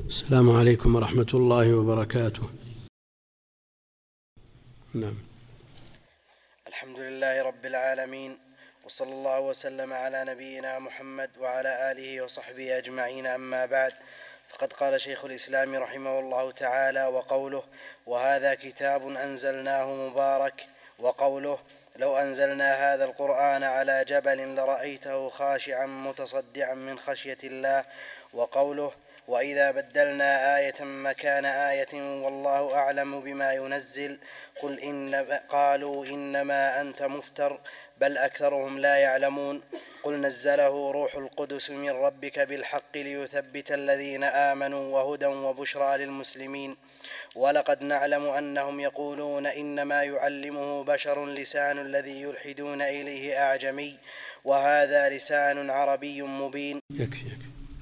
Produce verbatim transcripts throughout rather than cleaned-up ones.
السلام عليكم ورحمة الله وبركاته. نعم. الحمد لله رب العالمين، وصلى الله وسلم على نبينا محمد وعلى آله وصحبه أجمعين، أما بعد، فقد قال شيخ الإسلام رحمه الله تعالى: وقوله: وهذا كتاب أنزلناه مبارك، وقوله: لو أنزلنا هذا القرآن على جبل لرأيته خاشعا متصدعا من خشية الله، وقوله: وإذا بدلنا آية مكان آية والله أعلم بما ينزل قل إن قالوا إنما أنت مفتر بل أكثرهم لا يعلمون قل نزله روح القدس من ربك بالحق ليثبت الذين آمنوا وهدى وبشرى للمسلمين ولقد نعلم أنهم يقولون إنما يعلمه بشر لسان الذي يلحدون إليه أعجمي وهذا لسان عربي مبين. يكفي يكفي.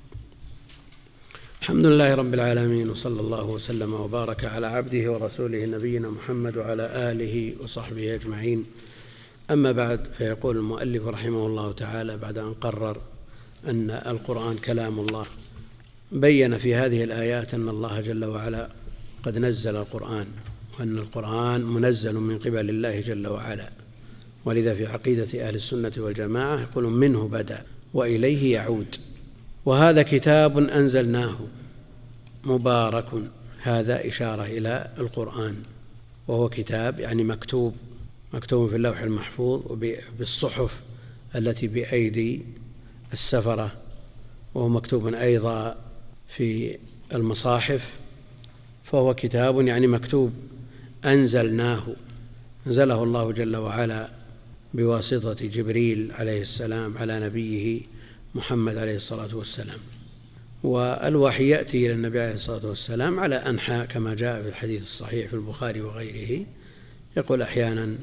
الحمد لله رب العالمين، وصلى الله وسلم وبارك على عبده ورسوله نبينا محمد وعلى آله وصحبه أجمعين، أما بعد، فيقول المؤلف رحمه الله تعالى بعد أن قرر أن القرآن كلام الله، بين في هذه الآيات أن الله جل وعلا قد نزل القرآن، وأن القرآن منزل من قبل الله جل وعلا، ولذا في عقيدة أهل السنة والجماعة يقولون منه بدأ وإليه يعود. وهذا كتاب أنزلناه مبارك، هذا إشارة إلى القرآن، وهو كتاب يعني مكتوب مكتوب في اللوح المحفوظ وبالصحف التي بأيدي السفرة، وهو مكتوب أيضا في المصاحف، فهو كتاب يعني مكتوب أنزلناه، أنزله الله جل وعلا بواسطة جبريل عليه السلام على نبيه محمد عليه الصلاة والسلام. والوحي يأتي إلى النبي عليه الصلاة والسلام على أنحاء كما جاء في الحديث الصحيح في البخاري وغيره، يقول أحيانا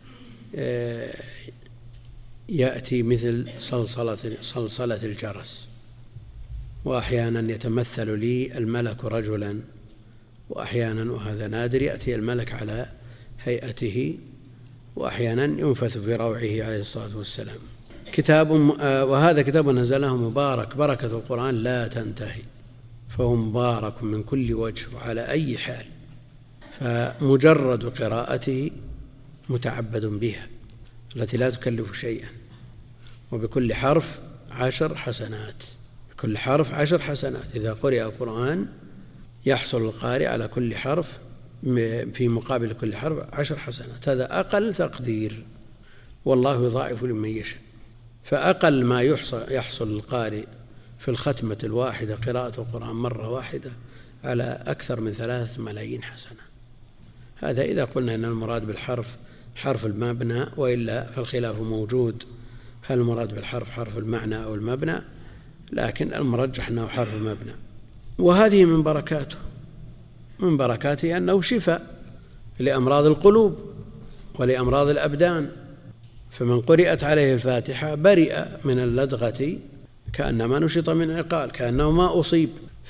يأتي مثل صلصلة, صلصلة الجرس، وأحيانا يتمثل لي الملك رجلا، وأحيانا وهذا نادر يأتي الملك على هيئته، وأحيانا ينفث في روعه عليه الصلاة والسلام. كتاب وهذا كتاب نزله مبارك، بركة القرآن لا تنتهي، فهو مبارك من كل وجه وعلى أي حال، فمجرد قراءته متعبد بها التي لا تكلف شيئا، وبكل حرف عشر حسنات، بكل حرف عشر حسنات. إذا قرئ القرآن يحصل القارئ على كل حرف في مقابل كل حرف عشر حسنات، هذا أقل تقدير، والله يضاعف لمن يشاء. فأقل ما يحصل, يحصل القارئ في الختمة الواحدة قراءة القرآن مرة واحدة على أكثر من ثلاثة ملايين حسنة. هذا إذا قلنا أن المراد بالحرف حرف المبنى، وإلا فالخلاف موجود هل المراد بالحرف حرف المعنى أو المبنى، لكن المرجح أنه حرف المبنى. وهذه من بركاته من بركاته أنه شفاء لأمراض القلوب ولأمراض الأبدان، فمن قرأت عليه الفاتحة برئ من اللدغة كأنما نشط من عقال، كأنه ما أصيب،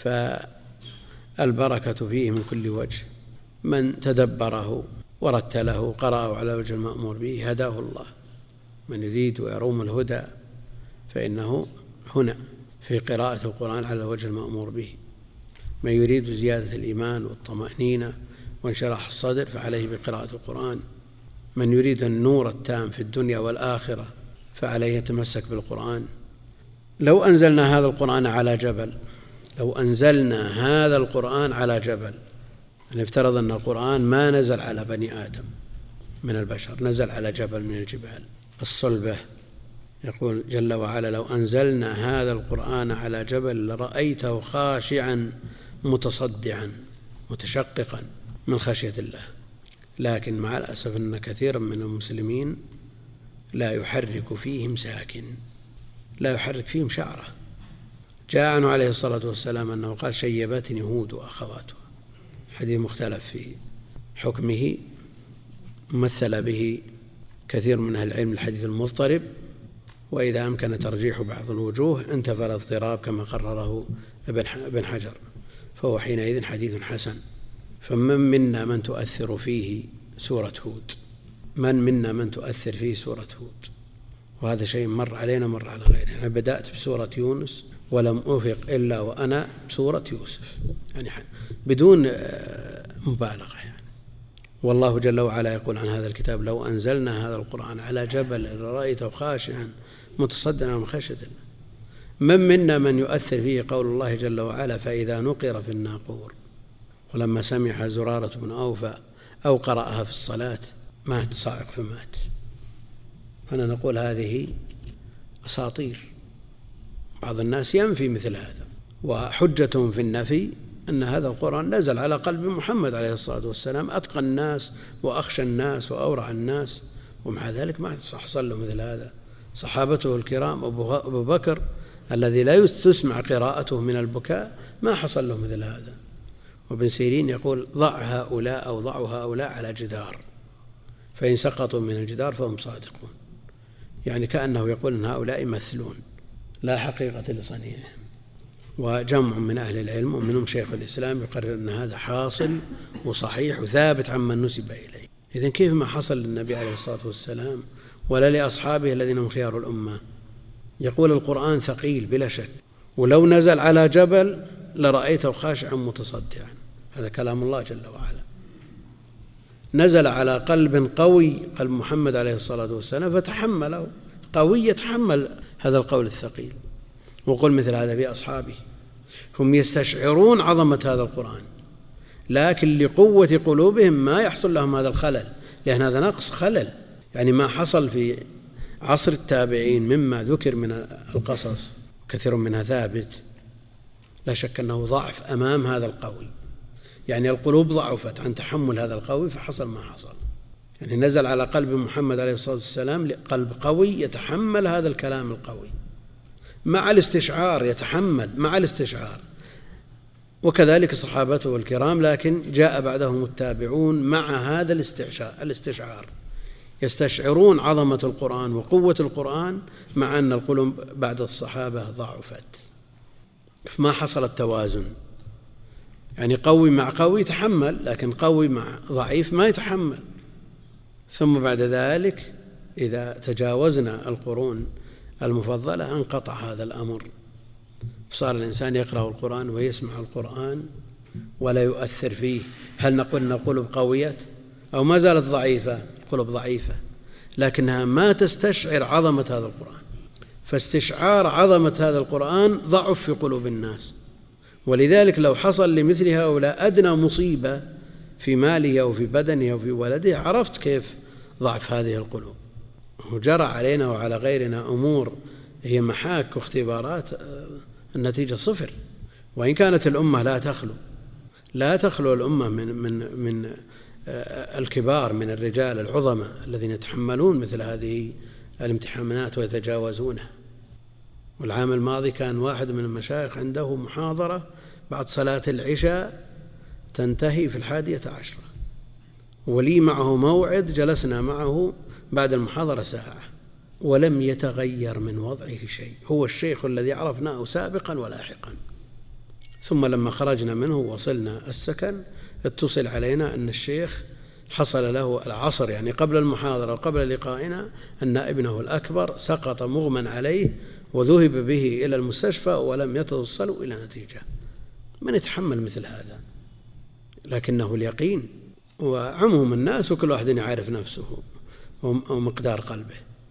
فالبركة فيه من كل وجه. من تدبره ورتله قرأه على وجه المأمور به هداه الله. من يريد ويروم الهدى فإنه هنا في قراءة القرآن على وجه المأمور به. من يريد زيادة الإيمان والطمأنينة وانشراح الصدر فعليه بقراءة القرآن. من يريد النور التام في الدنيا والآخرة فعليه يتمسك بالقرآن. لو أنزلنا هذا القرآن على جبل لو أنزلنا هذا القرآن على جبل يعني افترض أن القرآن ما نزل على بني آدم من البشر، نزل على جبل من الجبال الصلبة. يقول جل وعلا: لو أنزلنا هذا القرآن على جبل لرأيته خاشعا متصدعا متشققا من خشية الله. لكن مع الأسف أن كثيرا من المسلمين لا يحرك فيهم ساكن، لا يحرك فيهم شعرة. جاء عنه عليه الصلاة والسلام أنه قال: شيبتني هود وأخواتها. حديث مختلف في حكمه، مثل به كثير من أهل العلم الحديث المضطرب، وإذا أمكن ترجيح بعض الوجوه انتفى الاضطراب كما قرره ابن حجر، فهو حينئذ حديث حسن. فمن منا من تؤثر فيه سورة هود، من منا من تؤثر فيه سورة هود، وهذا شيء مر علينا مر على غيرنا. أنا بدأت بسورة يونس ولم أفق إلا وأنا بسورة يوسف، يعني بدون مبالغة يعني. والله جل وعلا يقول عن هذا الكتاب: لو أنزلنا هذا القرآن على جبل لرأيته خاشعا متصدعا من خشية الله. من منا من يؤثر فيه قول الله جل وعلا: فإذا نقر في الناقور. ولما سمع زرارة بن أوفى أو قرأها في الصلاة مات صاعق فمات. أنا نقول هذه أساطير. بعض الناس ينفي مثل هذا، وحجتهم في النفي أن هذا القرآن نزل على قلب محمد عليه الصلاة والسلام، أتقى الناس وأخشى الناس وأورع الناس، ومع ذلك ما حصل له مثل هذا. صحابته الكرام أبو بكر الذي لا تسمع قراءته من البكاء ما حصل له مثل هذا. وابن سيرين يقول: ضع هؤلاء أو ضعوا هؤلاء على جدار فإن سقطوا من الجدار فهم صادقون، يعني كأنه يقول أن هؤلاء مثلون لا حقيقة لصنيعهم. وجمع من أهل العلم ومنهم شيخ الإسلام يقرر أن هذا حاصل وصحيح وثابت عمن نسب إليه. إذن كيف ما حصل للنبي عليه الصلاة والسلام ولا لأصحابه الذين هم خيار الأمة؟ يقول القرآن ثقيل بلا شك، ولو نزل على جبل لرأيته خاشعا متصدعا. هذا كلام الله جل وعلا. نزل على قلب قوي، قلب محمد عليه الصلاة والسلام، فتحمله. قوي يتحمل هذا القول الثقيل. وقل مثل هذا في أصحابه، هم يستشعرون عظمة هذا القرآن، لكن لقوة قلوبهم ما يحصل لهم هذا الخلل، لأن هذا نقص خلل. يعني ما حصل في عصر التابعين مما ذكر من القصص كثير منها ثابت، لا شك أنه ضعف أمام هذا القوي. يعني القلوب ضعفت عن تحمل هذا القوي فحصل ما حصل. يعني نزل على قلب محمد عليه الصلاة والسلام قلب قوي يتحمل هذا الكلام القوي مع الاستشعار، يتحمل مع الاستشعار، وكذلك صحابته الكرام. لكن جاء بعدهم التابعون مع هذا الاستشعار، يستشعرون عظمة القرآن وقوة القرآن مع أن القلوب بعد الصحابة ضعفت، فما حصل التوازن. يعني قوي مع قوي يتحمل، لكن قوي مع ضعيف ما يتحمل. ثم بعد ذلك إذا تجاوزنا القرون المفضلة انقطع هذا الأمر، فصار الإنسان يقرأ القرآن ويسمع القرآن ولا يؤثر فيه. هل نقول أن القلوب قوية أو ما زالت ضعيفة؟ القلوب ضعيفة، لكنها ما تستشعر عظمة هذا القرآن. فاستشعار عظمة هذا القرآن ضعف في قلوب الناس. ولذلك لو حصل لمثل هؤلاء أدنى مصيبة في ماله أو في بدنه أو في ولده عرفت كيف ضعف هذه القلوب. وجرى علينا وعلى غيرنا أمور هي محاك واختبارات النتيجة صفر. وإن كانت الأمة لا تخلو لا تخلو الأمة من من من الكبار من الرجال العظماء الذين يتحملون مثل هذه الامتحانات ويتجاوزونها. والعام الماضي كان واحد من المشايخ عنده محاضرة بعد صلاة العشاء تنتهي في الحادية عشرة، ولي معه موعد جلسنا معه بعد المحاضرة ساعة ولم يتغير من وضعه شيء. هو الشيخ الذي عرفناه سابقا ولاحقا. ثم لما خرجنا منه وصلنا السكن اتصل علينا أن الشيخ حصل له العصر، يعني قبل المحاضرة وقبل لقائنا، أن ابنه الأكبر سقط مغمى عليه وذهب به إلى المستشفى ولم يتوصلوا إلى نتيجة. من يتحمل مثل هذا؟ لكنه اليقين وعموم الناس وكل واحد يعرف نفسه ومقدار قلبه،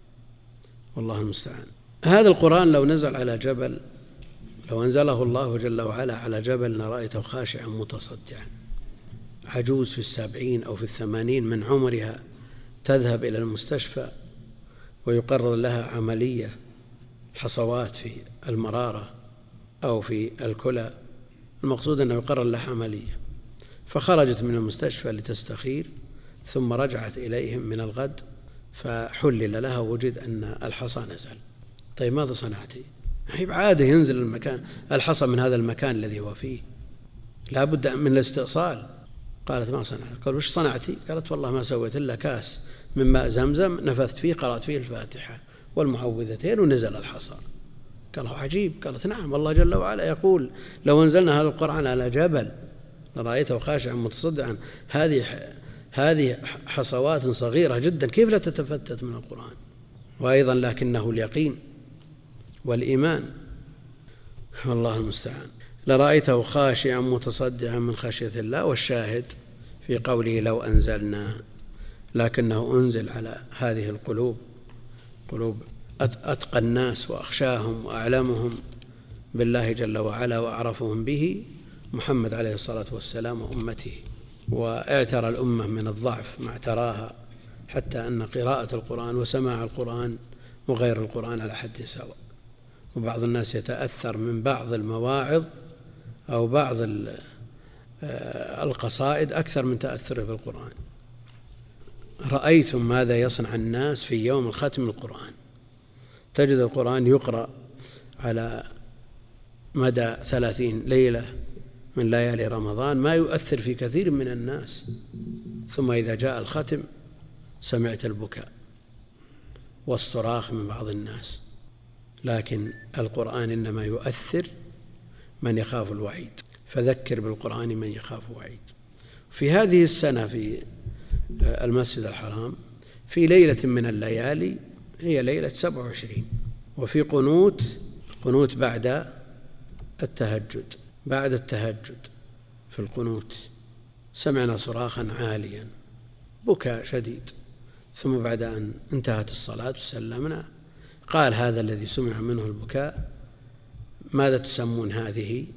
والله المستعان. هذا القرآن لو نزل على جبل، لو أنزله الله جل وعلا على جبل لرأيته خاشعا متصدعا. عجوز في السبعين أو في الثمانين من عمرها تذهب إلى المستشفى ويقرر لها عملية حصوات في المرارة أو في الكلى، المقصود أنه يقرر لها عملية، فخرجت من المستشفى لتستخير ثم رجعت إليهم من الغد فحلل لها وجد أن الحصى نزل. طيب ماذا صنعتي؟ هي بعاده ينزل المكان الحصى من هذا المكان الذي هو فيه، لا بد من الاستئصال. قالت ما صنعت. قال وش صنعتي؟ قالت والله ما سويت إلا كاس من ماء زمزم نفثت فيه قرأت فيه الفاتحة والمعوذتين ونزل الحصى. قال عجيب. قالت نعم، الله جل وعلا يقول لو أنزلنا هذا القرآن على جبل لرأيته خاشعا متصدعا. هذه هذه حصوات صغيرة جدا، كيف لا تتفتت من القرآن؟ وأيضا لكنه اليقين والإيمان. والله المستعان. لرأيته خاشعا متصدعا من خشية الله. والشاهد في قوله لو أنزلنا، لكنه أنزل على هذه القلوب، قلوب أتقى الناس وأخشاهم وأعلمهم بالله جل وعلا وأعرفهم به محمد عليه الصلاة والسلام وأمته. واعترى الأمة من الضعف ما اعتراها، حتى أن قراءة القرآن وسماع القرآن وغير القرآن على حد سواء. وبعض الناس يتأثر من بعض المواعظ أو بعض القصائد أكثر من تأثره بالقرآن. رأيتم ماذا يصنع الناس في يوم الختم القرآن. تجد القرآن يقرأ على مدى ثلاثين ليلة من ليالي رمضان، ما يؤثر في كثير من الناس، ثم إذا جاء الختم سمعت البكاء والصراخ من بعض الناس. لكن القرآن إنما يؤثر من يخاف الوعيد، فذكر بالقرآن من يخاف وعيد. في هذه السنة في المسجد الحرام في ليلة من الليالي، هي ليلة سبع وعشرين، وفي قنوت قنوت بعد التهجد بعد التهجد في القنوت سمعنا صراخا عاليا، بكاء شديد. ثم بعد أن انتهت الصلاة وسلمنا قال هذا الذي سمع منه البكاء ماذا تسمون هذه؟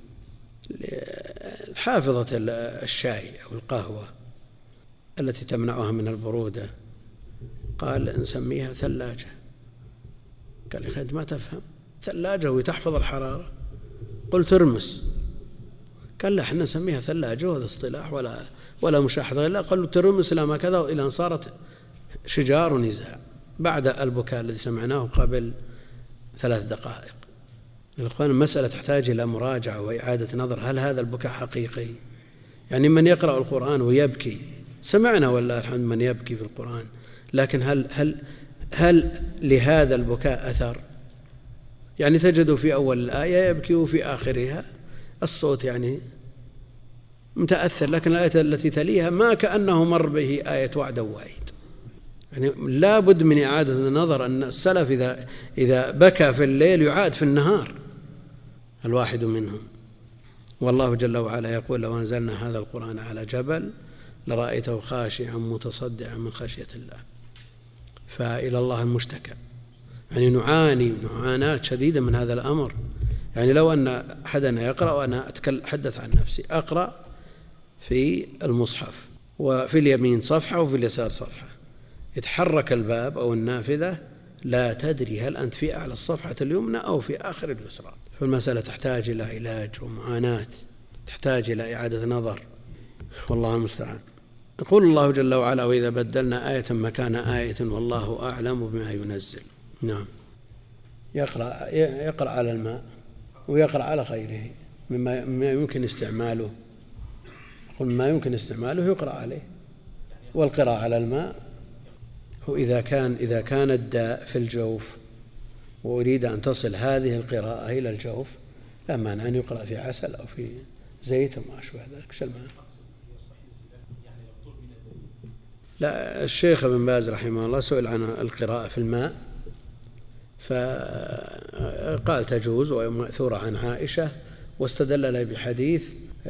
حافظة الشاي أو القهوة التي تمنعها من البرودة. قال نسميها ثلاجة. قال يا أخي أنت ما تفهم، ثلاجة وتحفظ الحرارة؟ قلت ترمس. قال لا احنا نسميها ثلاجة، وهذا اصطلاح ولا ولا مشاحة. لا قالوا ترمس إلى ما كذا، إلى أن صارت شجار ونزاع بعد البكاء الذي سمعناه قبل ثلاث دقائق. الإخوان المسألة تحتاج إلى مراجعة وإعادة نظر. هل هذا البكاء حقيقي؟ يعني من يقرأ القرآن ويبكي، سمعنا والله الحمد من يبكي في القرآن، لكن هل هل هل لهذا البكاء أثر؟ يعني تجد في أول الآية يبكي وفي آخرها الصوت يعني متأثر، لكن الآية التي تليها ما كأنه مر به آية وعد ووعيد. يعني لا بد من إعادة النظر أن السلف إذا إذا بكى في الليل يعاد في النهار الواحد منهم. والله جل وعلا يقول لو أنزلنا هذا القرآن على جبل لرأيته خاشعا متصدعا من خشية الله. فإلى الله المشتكى. يعني نعاني معاناة شديدة من هذا الأمر. يعني لو أن أحدنا يقرأ، وأنا أتحدث عن نفسي، أقرأ في المصحف وفي اليمين صفحة وفي اليسار صفحة، يتحرك الباب أو النافذة لا تدري هل أنت في أعلى الصفحة اليمنى أو في آخر اليسرى. فالمسألة تحتاج إلى علاج ومعاناة، تحتاج إلى إعادة نظر، والله المستعان. يقول الله جل وعلا وإذا بدلنا آية مكان آية والله أعلم بما ينزل. نعم، يقرأ يقرأ على الماء ويقرأ على غيره مما يمكن استعماله. قل ما يمكن استعماله يقرأ عليه. والقراءة على الماء هو إذا كان إذا كان الداء في الجوف وأريد أن تصل هذه القراءة إلى الجوف لا مانع أن يقرأ في عسل أو في زيت وما أشبه ذلك. شو المعنى؟ لا، الشيخ ابن باز رحمه الله سئل عن القراءة في الماء فقال تجوز ومأثورة عن عائشة، واستدل له بحديث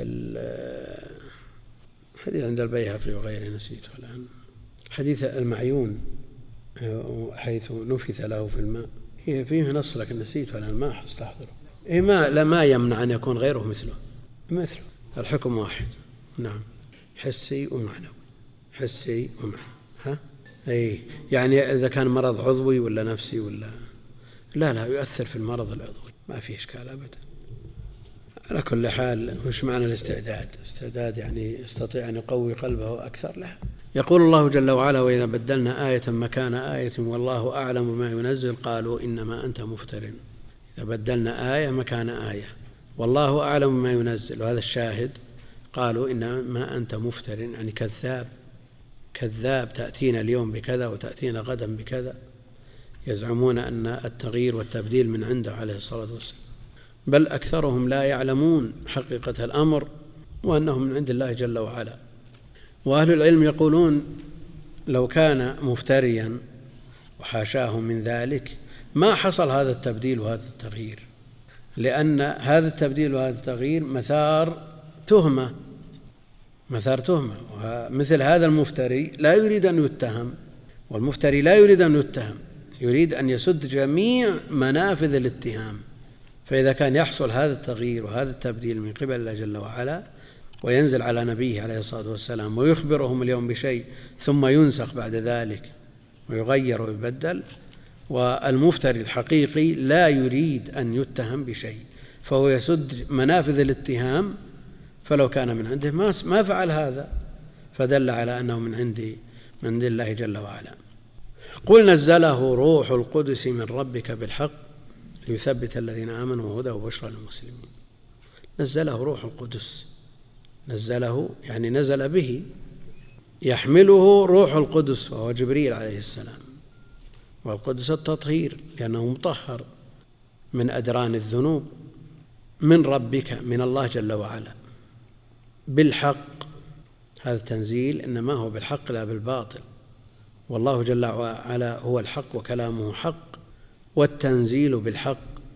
حديث عند البيهقي وغيره نسيته الآن، حديث المعيون حيث نفث له في الماء، هي فيه نص لكن نسيته الآن ما أستحضره. إيه ما لا ما يمنع أن يكون غيره مثله مثله الحكم واحد. نعم، حسي ومعنوي، حسي ومعنوي. ها أي يعني إذا كان مرض عضوي ولا نفسي ولا لا لا يؤثر في المرض العضوي ما فيه إشكال أبدا. على كل حال وش معنى الاستعداد؟ استعداد يعني يستطيع أن يقوي قلبه أكثر له. يقول الله جل وعلا وإذا بدلنا آية مكان آية والله أعلم بما ينزل قالوا إنما أنت مفتر. إذا بدلنا آية مكان آية والله أعلم بما ينزل، وهذا الشاهد. قالوا إنما أنت مفتر يعني كذاب كذاب، تأتينا اليوم بكذا وتأتينا غدا بكذا. يزعمون أن التغيير والتبديل من عنده عليه الصلاة والسلام، بل أكثرهم لا يعلمون حقيقة الأمر وأنهم من عند الله جل وعلا. وأهل العلم يقولون لو كان مفتريا وحاشاه من ذلك ما حصل هذا التبديل وهذا التغيير، لأن هذا التبديل وهذا التغيير مثار تهمة مثار تهمة مثل هذا المفتري لا يريد أن يتهم، والمفتري لا يريد أن يتهم، يريد أن يسد جميع منافذ الاتهام. فإذا كان يحصل هذا التغيير وهذا التبديل من قبل الله جل وعلا وينزل على نبيه عليه الصلاة والسلام ويخبرهم اليوم بشيء ثم ينسخ بعد ذلك ويغير ويبدل، والمفتري الحقيقي لا يريد أن يتهم بشيء، فهو يسد منافذ الاتهام، فلو كان من عنده ما فعل هذا، فدل على أنه من عند من عند الله جل وعلا. قل نزله روح القدس من ربك بالحق ليثبت الذين آمنوا وهدى وبشرى للمسلمين. نزله روح القدس، نزله يعني نزل به، يحمله روح القدس وهو جبريل عليه السلام، والقدس التطهير لأنه مطهر من أدران الذنوب، من ربك من الله جل وعلا بالحق. هذا التنزيل إنما هو بالحق لا بالباطل، والله جل وعلا هو الحق وكلامه حق، والتنزيل بالحق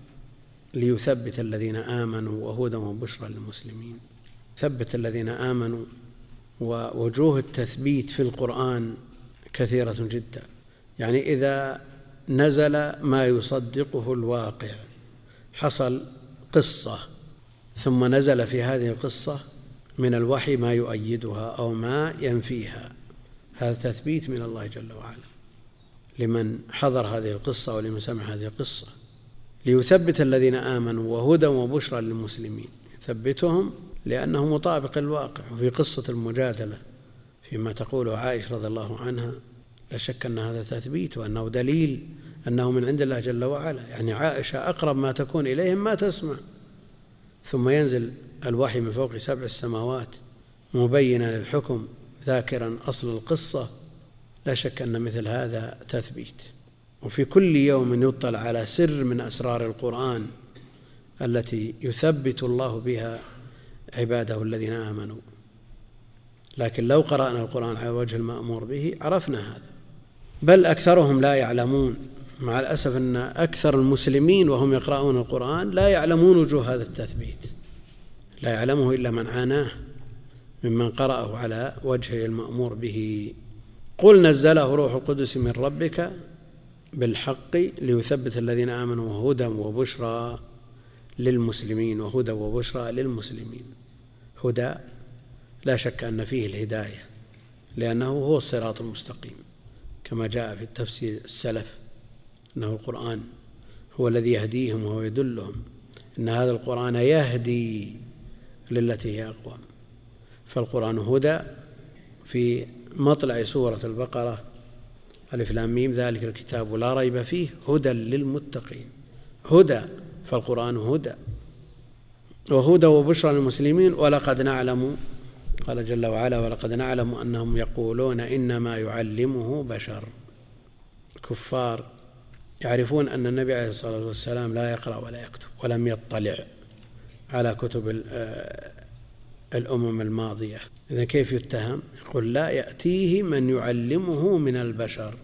ليثبت الذين آمنوا وهدى وبشرى للمسلمين. ثبت الذين آمنوا، ووجوه التثبيت في القرآن كثيرة جدا، يعني إذا نزل ما يصدقه الواقع، حصل قصة ثم نزل في هذه القصة من الوحي ما يؤيدها أو ما ينفيها، هذا تثبيت من الله جل وعلا لمن حضر هذه القصة ولمن سمع هذه القصة، ليثبت الذين آمنوا وهدى وبشرى للمسلمين. يثبتهم لأنه مطابق الواقع. وفي قصة المجادلة فيما تقوله عائشة رضي الله عنها لا شك أن هذا تثبيت وأنه دليل أنه من عند الله جل وعلا، يعني عائشة أقرب ما تكون إليهم ما تسمع، ثم ينزل الوحي من فوق سبع السماوات مبينا للحكم ذاكرا أصل القصة. لا شك أن مثل هذا تثبيت. وفي كل يوم يطلع على سر من أسرار القرآن التي يثبت الله بها عباده الذين آمنوا. لكن لو قرأنا القرآن على وجه المأمور به عرفنا هذا، بل أكثرهم لا يعلمون. مع الأسف أن أكثر المسلمين وهم يقرؤون القرآن لا يعلمون وجوه هذا التثبيت، لا يعلمه إلا من عاناه ممن قرأه على وجه المأمور به. قل نزله روح القدس من ربك بالحق ليثبت الذين آمنوا وهدى وبشرى للمسلمين. وهدى وبشرى للمسلمين، هدى لا شك أن فيه الهداية لأنه هو الصراط المستقيم، كما جاء في التفسير السلف أنه القرآن هو الذي يهديهم وهو يدلهم، إن هذا القرآن يهدي للتي هي أقوم. فالقرآن هدى. في مطلع سورة البقرة ألف لام ميم ذلك الكتاب لا ريب فيه هدى للمتقين. هدى، فالقرآن هدى وهدى وبشرى للمسلمين. ولقد نعلم، قال جل وعلا ولقد نعلم أنهم يقولون إنما يعلمه بشر. كفار يعرفون أن النبي عليه الصلاة والسلام لا يقرأ ولا يكتب ولم يطلع على كتب الأمم الماضية، إذن كيف يتهم؟ يقول لا يأتيه من يعلمه من البشر.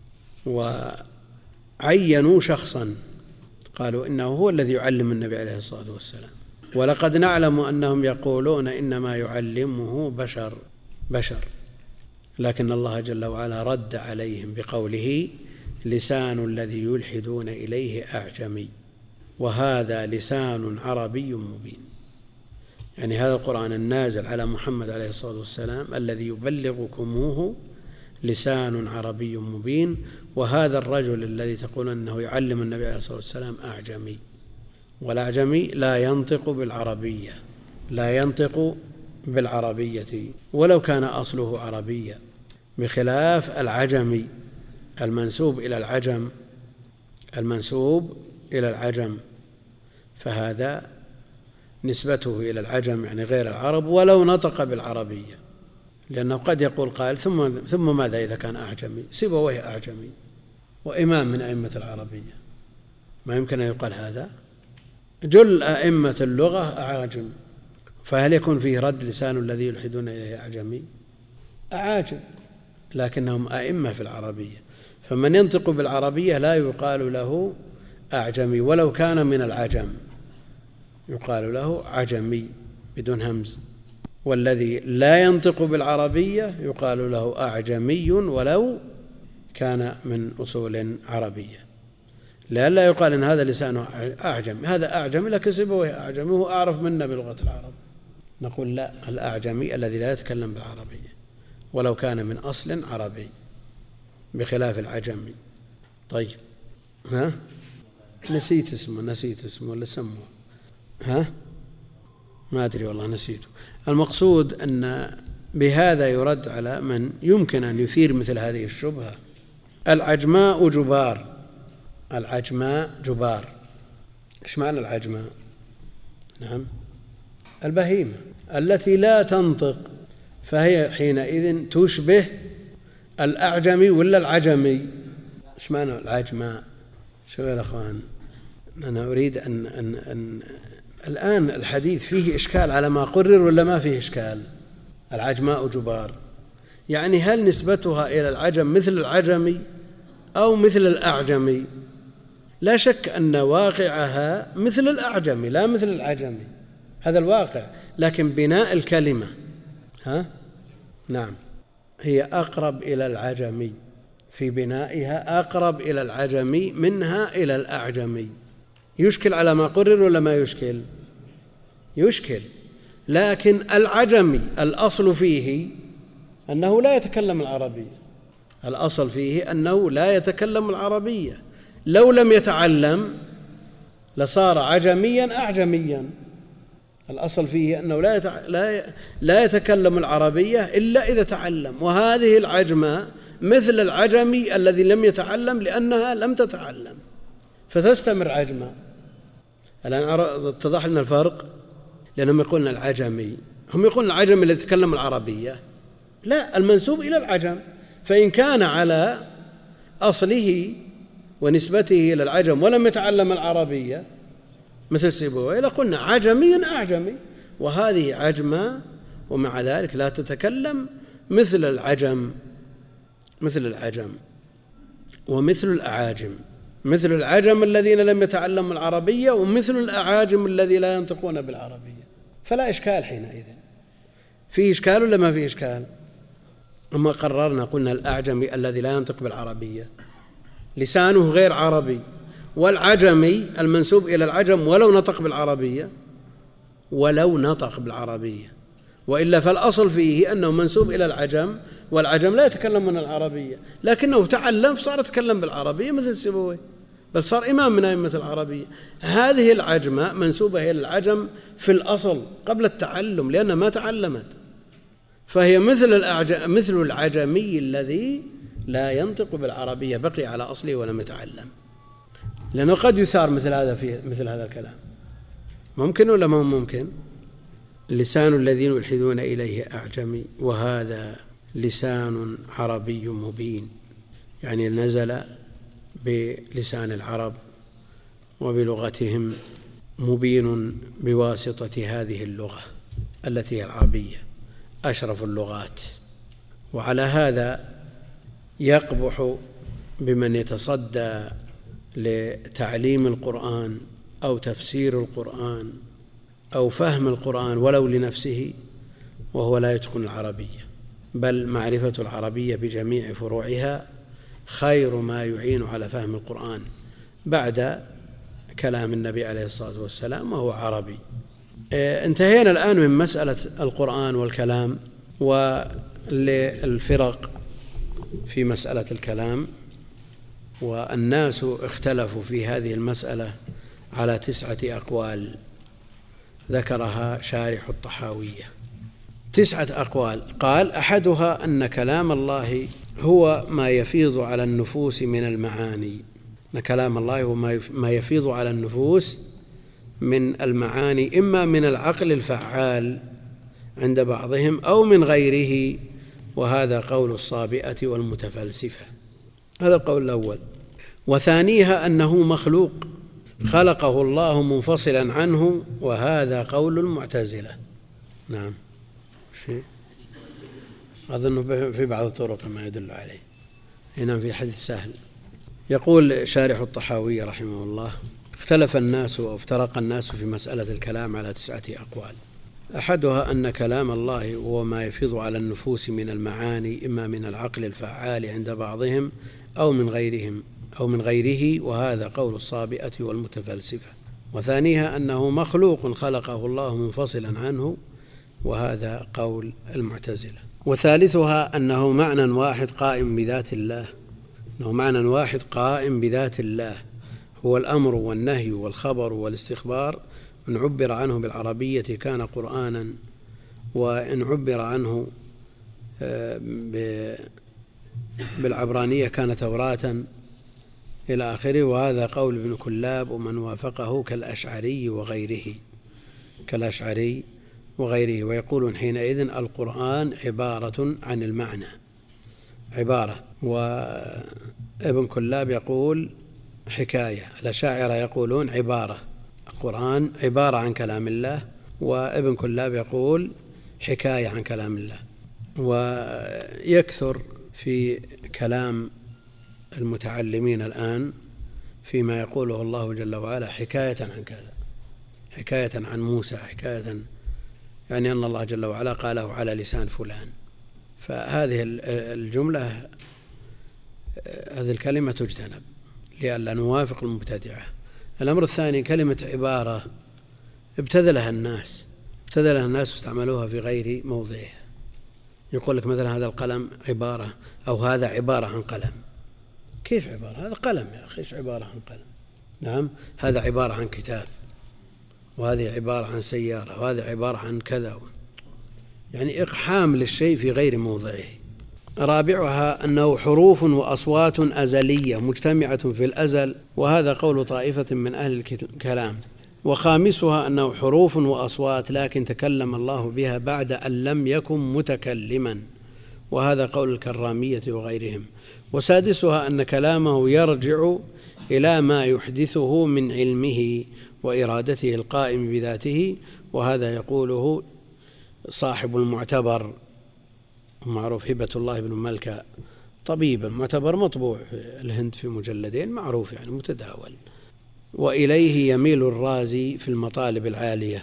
وعينوا شخصا قالوا إنه هو الذي يعلم النبي عليه الصلاة والسلام. ولقد نعلم أنهم يقولون إنما يعلمه بشر بشر لكن الله جل وعلا رد عليهم بقوله لسان الذي يلحدون إليه أعجمي وهذا لسان عربي مبين. يعني هذا القرآن النازل على محمد عليه الصلاة والسلام الذي يبلغكموه لسان عربي مبين، وهذا الرجل الذي تقول أنه يعلم النبي عليه الصلاة والسلام أعجمي، والأعجمي لا ينطق بالعربية لا ينطق بالعربية ولو كان أصله عربيا، بخلاف العجمي المنسوب إلى العجم المنسوب إلى العجم فهذا نسبته إلى العجم يعني غير العرب ولو نطق بالعربية، لأنه قد يقول قائل ثم ثم ماذا إذا كان أعجمي؟ سيبويه أعجمي وإمام من أئمة العربية، ما يمكن أن يقال هذا. جل أئمة اللغة أعاجم، فهل يكون فيه رد لسان الذي يلحدون إليه أعجمي؟ أعاجم، لكنهم أئمة في العربية، فمن ينطق بالعربية لا يقال له أعجمي ولو كان من العجم، يقال له عجمي بدون همز، والذي لا ينطق بالعربية يقال له أعجمي ولو كان من أصول عربية، لئلا يقال إن هذا لسانه أعجم، هذا أعجمي لكن سيبويه أعجمي وهو أعرف منا بلغة العرب. نقول لا، الأعجمي الذي لا يتكلم بالعربية ولو كان من أصل عربي، بخلاف العجمي. طيب ها نسيت اسمه نسيت اسمه ولا سموه ها ما أدري والله نسيته. المقصود أن بهذا يرد على من يمكن أن يثير مثل هذه الشبهة. العجماء جبار، العجماء جبار. إيش معنى العجماء؟ نعم البهيمة التي لا تنطق، فهي حينئذ تشبه الأعجمي ولا العجمي؟ إيش معنى العجماء؟ شو يا أخوان، أنا أريد أن, أن, أن الآن الحديث فيه إشكال على ما قرر ولا ما فيه إشكال؟ العجماء جبار، يعني هل نسبتها إلى العجم مثل العجمي أو مثل الأعجمي؟ لا شك أن واقعها مثل الأعجمي لا مثل العجمي، هذا الواقع، لكن بناء الكلمة ها نعم هي أقرب إلى العجمي، في بنائها أقرب إلى العجمي منها إلى الأعجمي. يشكل على ما قرر ولا ما يشكل؟ يشكل، لكن العجمي الأصل فيه أنه لا يتكلم العربية، الأصل فيه أنه لا يتكلم العربية، لو لم يتعلم لصار عجميا أعجميا. الأصل فيه أنه لا يتع... لا لا يتكلم العربية إلا إذا تعلم، وهذه العجمة مثل العجمي الذي لم يتعلم لأنها لم تتعلم فتستمر عجمة. الآن اتضح لنا الفرق، لأنهم يقولون العجمي، هم يقولون العجمي الذي يتكلم العربية، لا، المنسوب إلى العجم، فإن كان على أصله ونسبته إلى العجم ولم يتعلم العربية مثل سيبويه لقلنا عجمي أعجمي، وهذه عجمة ومع ذلك لا تتكلم مثل العجم، مثل العجم ومثل الأعاجم، مثل العجم الذين لم يتعلموا العربية ومثل الأعاجم الذي لا ينطقون بالعربية، فلا إشكال حينئذ. فيه إشكال ولا ما فيه إشكال؟ أما قررنا قلنا الأعجمي الذي لا ينطق بالعربية لسانه غير عربي، والعجمي المنسوب إلى العجم ولو نطق بالعربية، ولو نطق بالعربية، وإلا فالأصل فيه أنه منسوب إلى العجم، والعجم لا يتكلمون العربية، لكنه تعلم فصار يتكلم بالعربية مثل سيبويه، بل صار إمام من أئمة العربية. هذه العجمة منسوبة إلى العجم في الأصل قبل التعلم لأنها ما تعلمت، فهي مثل الأعجم مثل العجمي الذي لا ينطق بالعربية، بقي على أصله ولم يتعلم. لأنه قد يثار مثل هذا في مثل هذا الكلام، ممكن ولا ما ممكن؟ اللسان الذين يلحدون إليه أعجمي وهذا لسان عربي مبين، يعني نزل بلسان العرب وبلغتهم، مبين بواسطة هذه اللغة التي هي العربية أشرف اللغات. وعلى هذا يقبح بمن يتصدى لتعليم القرآن أو تفسير القرآن أو فهم القرآن ولو لنفسه وهو لا يتقن العربية، بل معرفة العربية بجميع فروعها خير ما يعين على فهم القرآن بعد كلام النبي عليه الصلاة والسلام وهو عربي. انتهينا الآن من مسألة القرآن والكلام وللفرق في مسألة الكلام، والناس اختلفوا في هذه المسألة على تسعة أقوال ذكرها شارح الطحاوية، تسعة أقوال. قال: أحدها أن كلام الله هو ما يفيض على النفوس من المعاني، أن كلام الله هو ما يفيض على النفوس من المعاني، إما من العقل الفعال عند بعضهم أو من غيره، وهذا قول الصابئة والمتفلسفة، هذا القول الأول. وثانيها أنه مخلوق خلقه الله منفصلا عنه، وهذا قول المعتزلة. نعم، شيء أظن في بعض الطرق ما يدل عليه هنا في حديث سهل. يقول شارح الطحاوي رحمه الله: اختلف الناس وافترق الناس في مسألة الكلام على تسعة أقوال. أحدها أن كلام الله هو ما يفيض على النفوس من المعاني، إما من العقل الفعال عند بعضهم أو من غيرهم أو من غيره، وهذا قول الصابئة والمتفلسفة. وثانيها أنه مخلوق خلقه الله منفصلا عنه، وهذا قول المعتزلة. وثالثها أنه معنى واحد قائم بذات الله، أنه معنى واحد قائم بذات الله، هو الأمر والنهي والخبر والاستخبار. إن عبر عنه بالعربية كان قرآنا، وإن عبر عنه بالعبرانية كان توراة إلى آخره. وهذا قول ابن كلاب ومن وافقه كالأشعري وغيره كالأشعري وغيره ويقولون حينئذ القرآن عبارة عن المعنى، عبارة. وابن كلاب يقول حكاية، الأشاعرة يقولون عبارة، القرآن عبارة عن كلام الله، وابن كلاب يقول حكاية عن كلام الله. ويكثر في كلام المتعلمين الآن فيما يقوله الله جل وعلا حكاية عن كذا، حكاية عن موسى، حكاية يعني أن الله جل وعلا قاله على لسان فلان. فهذه الجملة، هذه الكلمة تجتنب لئلا نوافق المبتدعة. الأمر الثاني كلمة عبارة ابتذلها الناس ابتذلها الناس واستعملوها في غير موضعها. يقول لك مثلا هذا القلم عبارة، أو هذا عبارة عن قلم. كيف عبارة؟ هذا قلم يا أخي، إيش عبارة عن قلم؟ نعم، هذا عبارة عن كتاب، وهذه عبارة عن سيارة، وهذا عبارة عن كذا، يعني إقحام للشيء في غير موضعه. رابعها أنه حروف وأصوات أزلية مجتمعة في الأزل، وهذا قول طائفة من أهل الكلام. وخامسها أنه حروف وأصوات لكن تكلم الله بها بعد أن لم يكن متكلما، وهذا قول الكرامية وغيرهم. وسادسها أن كلامه يرجع إلى ما يحدثه من علمه وإرادته القائم بذاته، وهذا يقوله صاحب المعتبر معروف هبة الله بن ملكة، طبيبا معتبر مطبوع في الهند في مجلدين، معروف يعني متداول. وإليه يميل الرازي في المطالب العالية.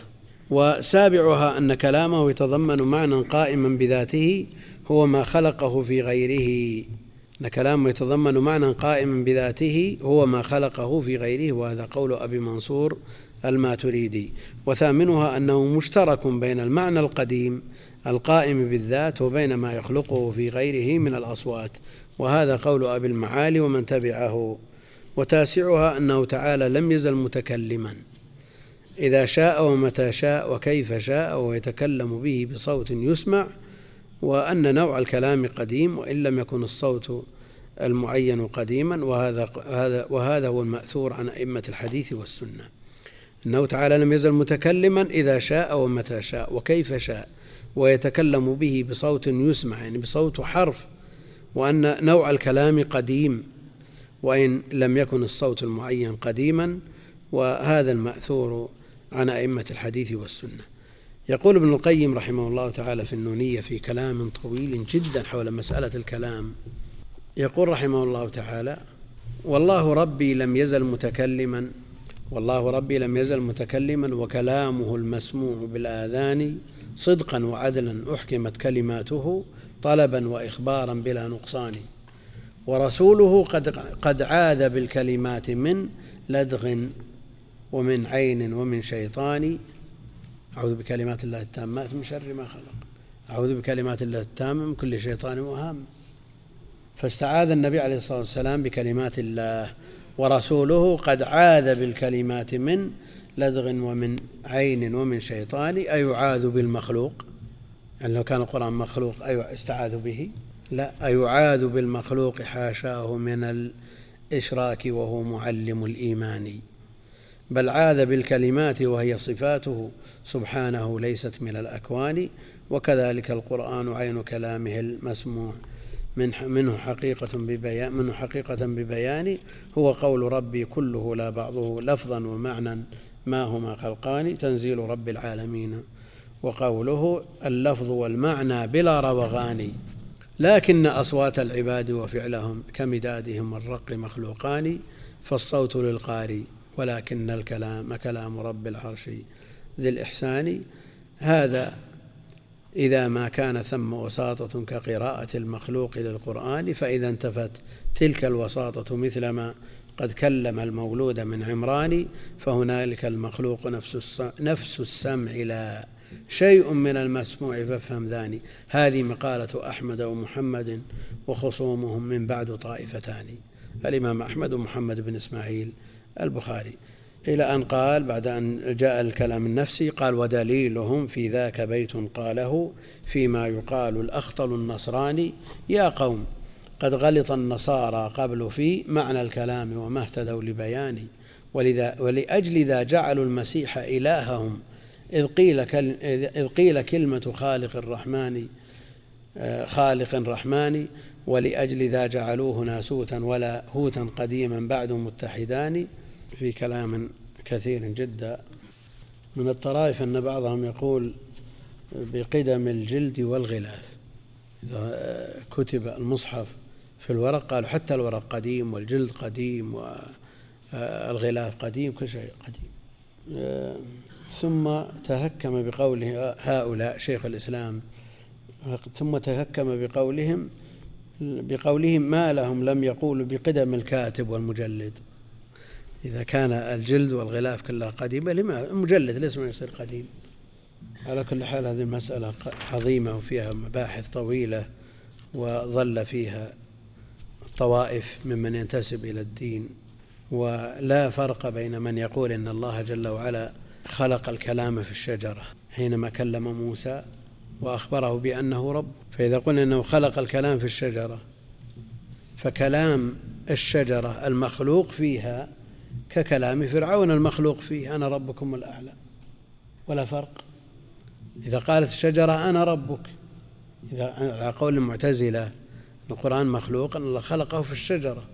وسابعها أن كلامه يتضمن معنى قائما بذاته هو ما خلقه في غيره، أن كلامه يتضمن معنى قائما بذاته هو ما خلقه في غيره، وهذا قول أبي منصور الماتريدي. وثامنها أنه مشترك بين المعنى القديم القائم بالذات وبين ما يخلقه في غيره من الأصوات، وهذا قول أبي المعالي ومن تبعه. وتاسعها أنه تعالى لم يزل متكلما إذا شاء ومتى شاء وكيف شاء، ويتكلم به بصوت يسمع، وأن نوع الكلام قديم وإن لم يكن الصوت المعين قديما، وهذا وهذا وهذا هو المأثور عن أئمة الحديث والسنة، أنه تعالى لم يزل متكلما إذا شاء ومتى شاء وكيف شاء، ويتكلم به بصوت يسمع يعني بصوت حرف، وأن نوع الكلام قديم وإن لم يكن الصوت المعين قديما، وهذا المأثور عن أئمة الحديث والسنة. يقول ابن القيم رحمه الله تعالى في النونية في كلام طويل جدا حول مسألة الكلام، يقول رحمه الله تعالى: والله ربي لم يزل متكلما والله ربي لم يزل متكلما وكلامه المسموع بالآذان صدقا وعدلا أحكمت كلماته طلبا وإخبارا بلا نقصان، ورسوله قد قد عاذ بالكلمات من لدغ ومن عين ومن شيطان. أعوذ بكلمات الله التامات من شر ما خلق، أعوذ بكلمات الله التامة من كل شيطان وهام. فاستعاذ النبي عليه الصلاة والسلام بكلمات الله، ورسوله قد عاذ بالكلمات من لدغ ومن عين ومن شيطان. أيعاذ بالمخلوق؟ يعني لو كان القرآن مخلوق أي استعاذ به؟ لا، أيعاذ بالمخلوق حاشاه من الإشراك وهو معلم الإيمان، بل عاذ بالكلمات وهي صفاته سبحانه ليست من الأكوان. وكذلك القرآن عين كلامه المسموع منه حقيقة ببيان منه حقيقة ببيان هو قول ربي كله لا بعضه لفظا ومعنى ما هما خلقان تنزيل رب العالمين. وقوله اللفظ والمعنى بلا روغان، لكن أصوات العباد وفعلهم كمدادهم والرق مخلوقان، فالصوت للقاري ولكن الكلام كلام رب العرش ذي الإحسان. هذا إذا ما كان ثم وساطة كقراءة المخلوق للقرآن، فإذا انتفت تلك الوساطة مثلما قد كلم المولود من عمران، فهنالك المخلوق نفس السمع لا شيء من المسموع فافهم ذاني. هذه مقالة أحمد ومحمد وخصومهم من بعد طائفتان، الإمام أحمد ومحمد بن إسماعيل البخاري، إلى أن قال بعد أن جاء الكلام النفسي قال: ودليلهم في ذاك بيت قاله فيما يقال الأخطل النصراني، يا قوم قد غلط النصارى قبل في معنى الكلام وما اهتدوا لبياني، ولذا ولأجل ذا جعلوا المسيح إلههم، إذ قيل, إذ قيل كلمة خالق الرحمن خالق رحمن، ولأجل ذا جعلوه ناسوتا ولا هوتا قديما بعد متحدان. في كلام كثير جدا من الطرائف أن بعضهم يقول بقدم الجلد والغلاف، إذا كتب المصحف في الورق قالوا حتى الورق قديم والجلد قديم والغلاف قديم، كل شيء قديم. ثم تهكم بقوله هؤلاء شيخ الإسلام، ثم تهكم بقولهم بقولهم ما لهم لم يقولوا بقدم الكاتب والمجلد. إذا كان الجلد والغلاف كلها قديمة لما المجلد ليس ما يصير قديم؟ على كل حال هذه المسألة عظيمة وفيها مباحث طويلة، وظل فيها طوائف ممن ينتسب إلى الدين. ولا فرق بين من يقول إن الله جل وعلا خلق الكلام في الشجرة حينما كلم موسى وأخبره بأنه رب، فإذا قلنا أنه خلق الكلام في الشجرة فكلام الشجرة المخلوق فيها ككلام فرعون المخلوق فيه أنا ربكم الأعلى، ولا فرق. إذا قالت الشجرة أنا ربك، إذا على قول المعتزلة القرآن مخلوق، أن الله خلقه في الشجرة،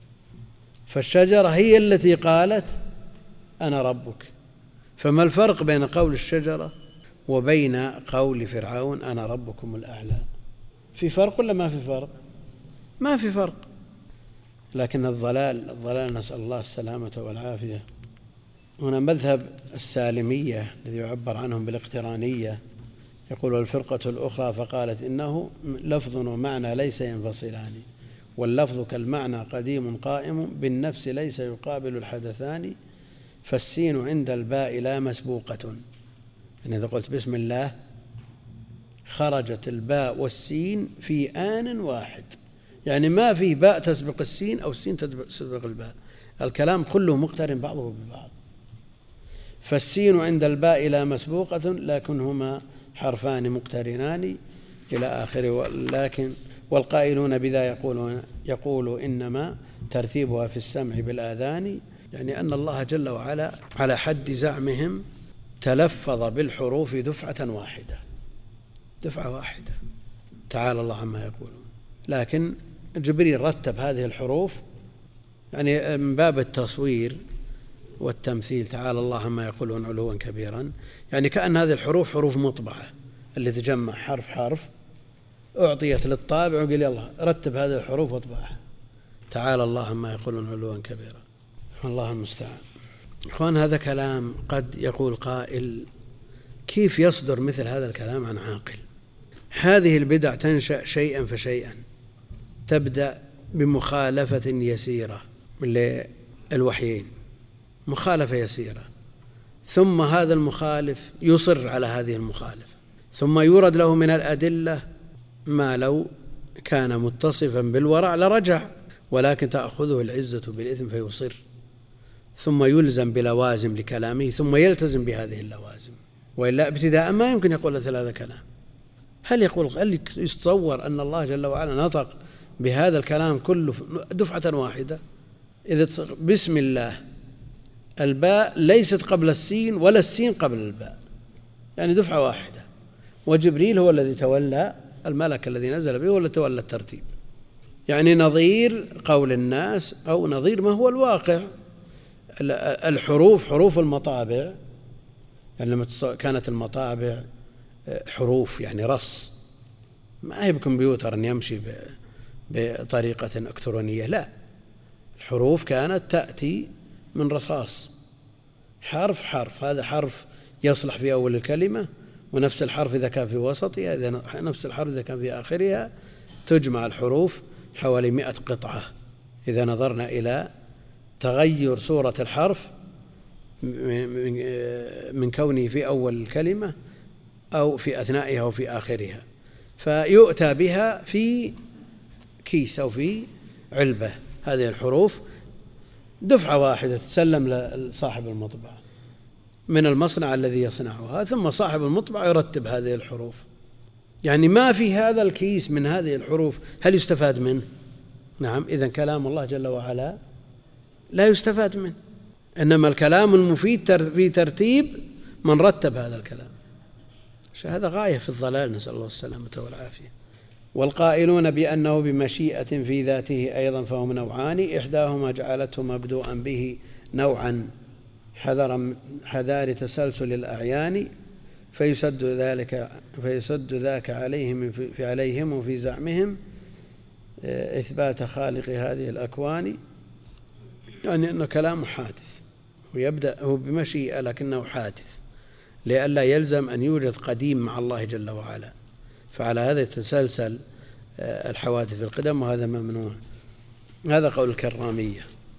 فالشجرة هي التي قالت أنا ربك. فما الفرق بين قول الشجرة وبين قول فرعون أنا ربكم الأعلى؟ في فرق ولا ما في فرق؟ ما في فرق. لكن الضلال الضلال نسأل الله السلامة والعافية. هنا مذهب السالمية الذي يعبر عنهم بالاقترانية، يقول الفرقة الأخرى فقالت إنه لفظ ومعنى ليس ينفصلان، واللفظ كالمعنى قديم قائم بالنفس ليس يقابل الحدثان، فالسين عند الباء لا مسبوقة. يعني إذا قلت بسم الله خرجت الباء والسين في آن واحد، يعني ما في باء تسبق السين أو السين تسبق الباء، الكلام كله مقترن بعضه ببعض. فالسين عند الباء لا مسبوقة لكنهما حرفان مقترنان إلى آخره. لكن والقائلون بذا يقولون يقول إنما ترتيبها في السمع بالآذان، يعني أن الله جل وعلا على حد زعمهم تلفظ بالحروف دفعة واحدة دفعة واحدة تعالى الله عما يقولون. لكن جبريل رتب هذه الحروف يعني من باب التصوير والتمثيل، تعالى الله عما يقولون علوا كبيرا، يعني كأن هذه الحروف حروف مطبعة اللي تجمع حرف حرف أعطيت للطابع وقال يلا رتب هذه الحروف واطبعها، تعالى الله عما يقولون علوا كبيرا. الله المستعان. إخوان هذا كلام قد يقول قائل كيف يصدر مثل هذا الكلام عن عاقل؟ هذه البدع تنشأ شيئا فشيئا، تبدأ بمخالفة يسيرة للوحيين، مخالفة يسيرة، ثم هذا المخالف يصر على هذه المخالفة، ثم يورد له من الأدلة ما لو كان متصفا بالورع لرجع، ولكن تأخذه العزة بالإثم فيصر، ثم يلزم بلوازم لكلامه ثم يلتزم بهذه اللوازم، وإلا ابتداء ما يمكن يقول مثل هذا الكلام. هل يقول هل يتصور أن الله جل وعلا نطق بهذا الكلام كله دفعة واحدة؟ إذا بسم الله الباء ليست قبل السين ولا السين قبل الباء، يعني دفعة واحدة، وجبريل هو الذي تولى، الملك الذي نزل به هو الذي تولى الترتيب، يعني نظير قول الناس أو نظير ما هو الواقع. الحروف حروف المطابع، يعني لما كانت المطابع حروف يعني رص، ما هي بكمبيوتر أن يمشي بطريقة إلكترونية، لا، الحروف كانت تأتي من رصاص حرف حرف، هذا حرف يصلح في أول الكلمة، ونفس الحرف إذا كان في وسطها، إذا نفس الحرف إذا كان في آخرها. تجمع الحروف حوالي مئة قطعة إذا نظرنا إلى تغير صورة الحرف من كونه في أول الكلمة أو في أثنائها أو في آخرها، فيؤتى بها في كيس أو في علبة. هذه الحروف دفعة واحدة تسلم لصاحب المطبعة من المصنع الذي يصنعها، ثم صاحب المطبعة يرتب هذه الحروف. يعني ما في هذا الكيس من هذه الحروف هل يستفاد منه؟ نعم. إذن كلام الله جل وعلا لا يستفاد منه، إنما الكلام المفيد في ترتيب من رتب هذا الكلام. هذا غاية في الضلال، نسأل الله السلامة والعافية. والقائلون بأنه بمشيئة في ذاته أيضا فهم نوعان، إحداهما جعلته مبدوءا به نوعا حذر حذار تسلسل الأعيان، فيسد ذلك فيسد ذاك عليهم في عليهم وفي زعمهم إثبات خالق هذه الأكوان، يعني أنه كلام حادث ويبدأ هو بمشيئة لكنه حادث، لئلا يلزم أن يوجد قديم مع الله جل وعلا، فعلى هذا يتسلسل الحوادث القدم، وهذا ممنوع. هذا قول الكرامية.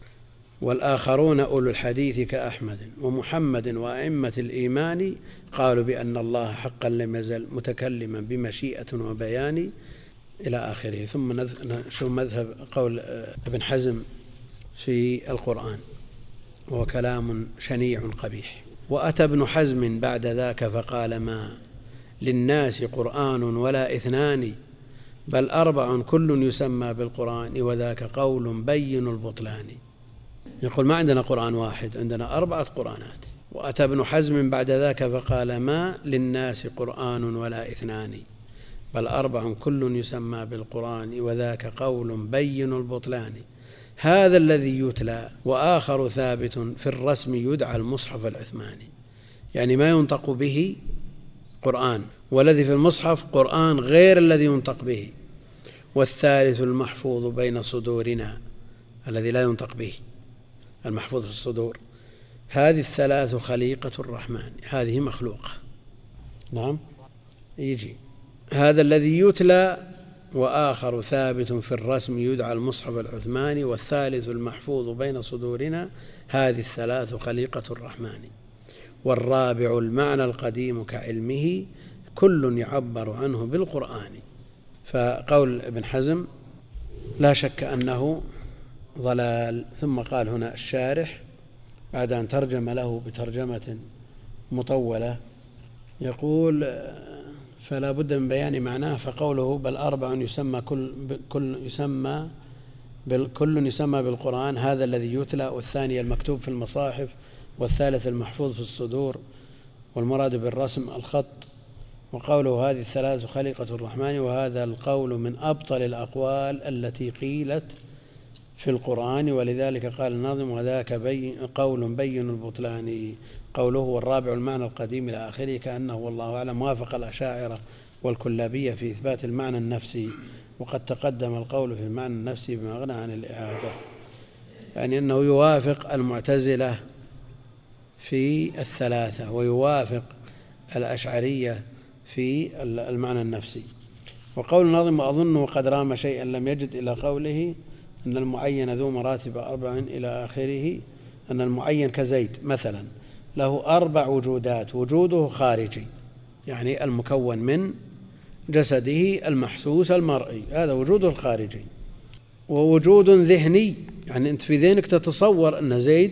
والآخرون أولو الحديث كأحمد ومحمد وأئمة الإيمان قالوا بأن الله حقا لم يزل متكلما بمشيئة وبيان إلى آخره. ثم نشوف مذهب قول ابن حزم في القرآن، وهو كلام شنيع قبيح. وأتى ابن حزم بعد ذاك فقال ما للناس قرآن ولا إثنان، بل أربع كل يسمى بالقرآن وذاك قول بين البطلان. يقول ما عندنا قرآن واحد، عندنا أربعة قرآنات. وأتى ابن حزم بعد ذاك فقال ما للناس قرآن ولا إثنان، بل أربع كل يسمى بالقرآن وذاك قول بين البطلان. هذا الذي يتلى وآخر ثابت في الرسم يدعى المصحف العثماني، يعني ما ينطق به قرآن، والذي في المصحف قرآن غير الذي ينطق به. والثالث المحفوظ بين صدورنا، الذي لا ينطق به، المحفوظ في الصدور. هذه الثلاث خليقة الرحمن، هذه مخلوقة. نعم يجي هذا الذي يتلى وآخر ثابت في الرسم يدعى المصحف العثماني، والثالث المحفوظ بين صدورنا، هذه الثلاث خليقة الرحمن. والرابع المعنى القديم كعلمه كل يعبر عنه بالقرآن. فقول ابن حزم لا شك أنه ضلال. ثم قال هنا الشارح بعد أن ترجم له بترجمة مطولة يقول فلا بد من بيان معناه. فقوله بل أربع يسمى كل, كل يسمى كل يسمى بالقرآن، هذا الذي يتلى، والثاني المكتوب في المصاحف، والثالث المحفوظ في الصدور، والمراد بالرسم الخط. وقوله هذه الثلاث خليقة الرحمن، وهذا القول من أبطل الأقوال التي قيلت في القرآن، ولذلك قال الناظم وذاك بي قول بين البطلان. قوله والرابع المعنى القديم إلى آخره كأنه والله أعلم وافق الأشاعرة والكلابية في إثبات المعنى النفسي، وقد تقدم القول في المعنى النفسي بما أغنى عن الإعادة، يعني أنه يوافق المعتزلة في الثلاثة ويوافق الأشعرية في المعنى النفسي. وقول الناظم وأظنه قد رام شيئا لم يجد إلى قوله أن المعين ذو مراتب أربع إلى آخره، أن المعين كزيد مثلا له أربع وجودات، وجوده خارجي يعني المكون من جسده المحسوس المرئي، هذا وجوده الخارجي. ووجود ذهني يعني أنت في ذهنك تتصور أن زيد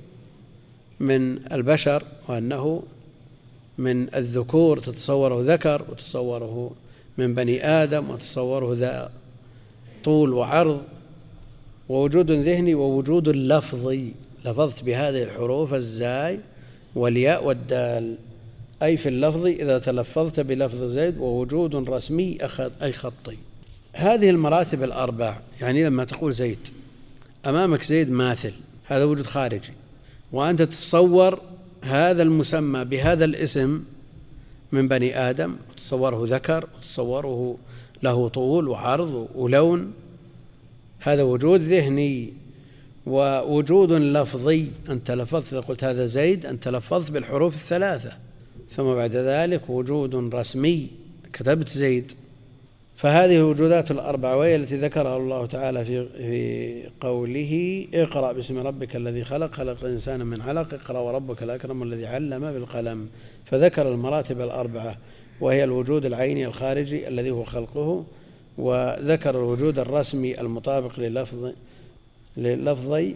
من البشر وأنه من الذكور، تتصوره ذكر وتتصوره من بني آدم وتتصوره ذا طول وعرض. ووجود ذهني ووجود لفظي، لفظت بهذه الحروف الزاي والياء والدال، أي في اللفظ إذا تلفظت بلفظ زيد. ووجود رسمي أي خطي. هذه المراتب الأربع، يعني لما تقول زيد أمامك زيد ماثل، هذا وجود خارجي، وأنت تتصور هذا المسمى بهذا الاسم من بني آدم، وتصوره ذكر وتصوره له طول وعرض ولون، هذا وجود ذهني. ووجود لفظي، أنت لفظت قلت هذا زيد، أنت لفظت بالحروف الثلاثة، ثم بعد ذلك وجود رسمي كتبت زيد. فهذه الوجودات الأربعة وهي التي ذكرها الله تعالى في في قوله اقرأ باسم ربك الذي خلق خلق الإنسان من علق اقرأ وربك الأكرم الذي علم بالقلم. فذكر المراتب الأربعة وهي الوجود العيني الخارجي الذي هو خلقه، وذكر الوجود الرسمي المطابق للفظ لللفظي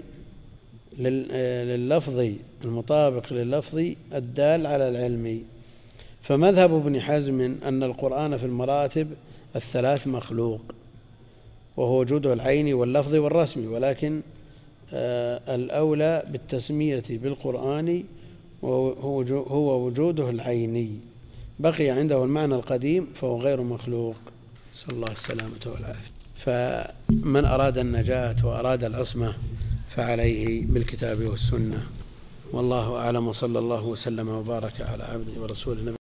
لللفظي المطابق لللفظ الدال على العلم. فمذهب ابن حزم أن القرآن في المراتب الثلاث مخلوق، وهو وجوده العيني واللفظي والرسمي، ولكن آه الأولى بالتسمية بالقرآن هو وجوده العيني، بقي عنده المعنى القديم فهو غير مخلوق، نسأل الله السلامة والعافية. فمن أراد النجاة وأراد العصمة فعليه بالكتاب والسنة، والله أعلم، وصلى الله وسلم وبارك على عبده ورسوله.